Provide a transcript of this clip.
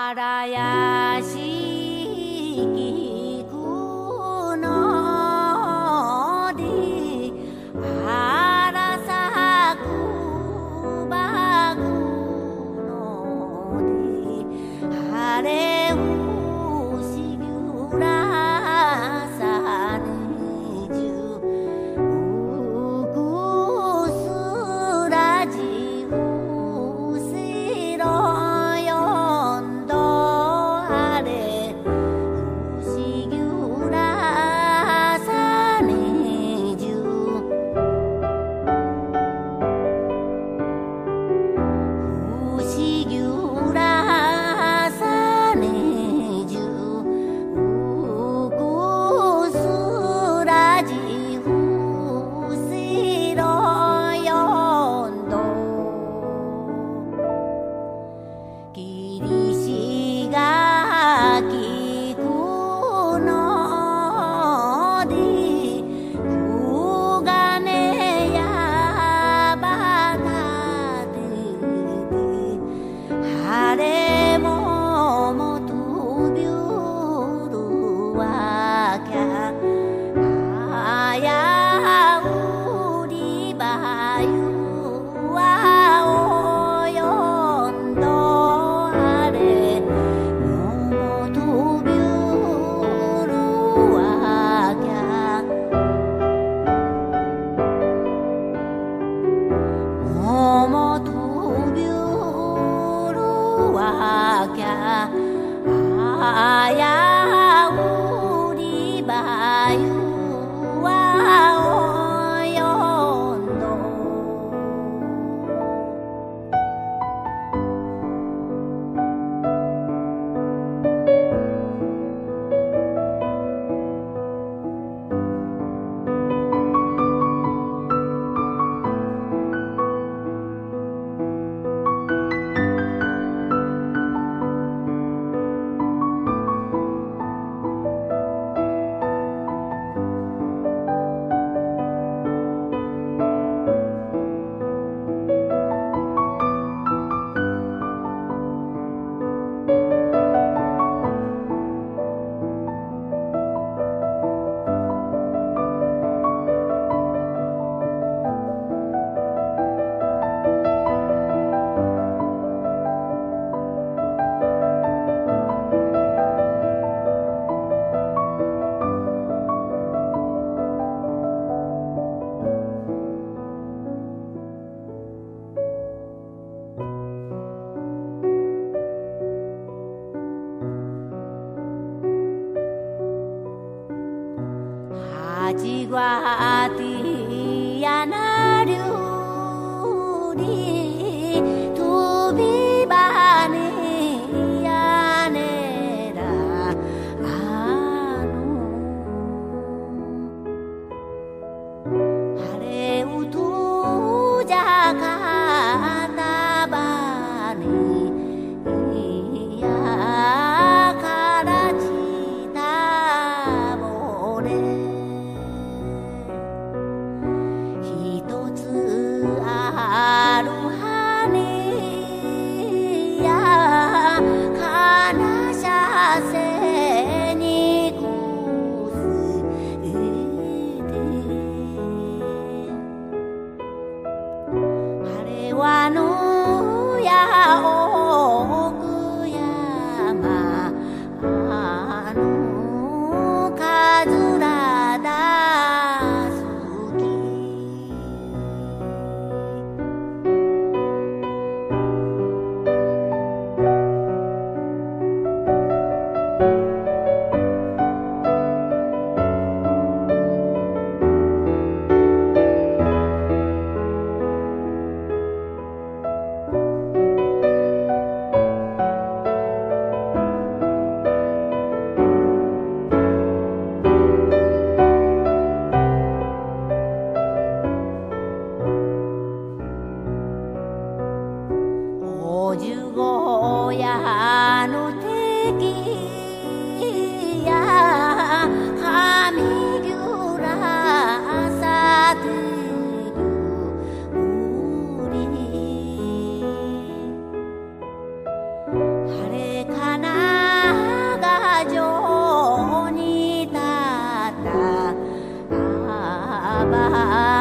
らやしきくのりあらさくばくのりあれうしぎゅらさにじゅうくすらじうしろあやうりばゆはおよんどじわてやなりゅうりとびばねやねらあの晴れうとじゃかなばねいやからちたぼれあるはにやかなしゃせにくすてあれはのやおくやまあのかずらだおじゅごやのてきやかみぎゅらさてるうり晴れかなば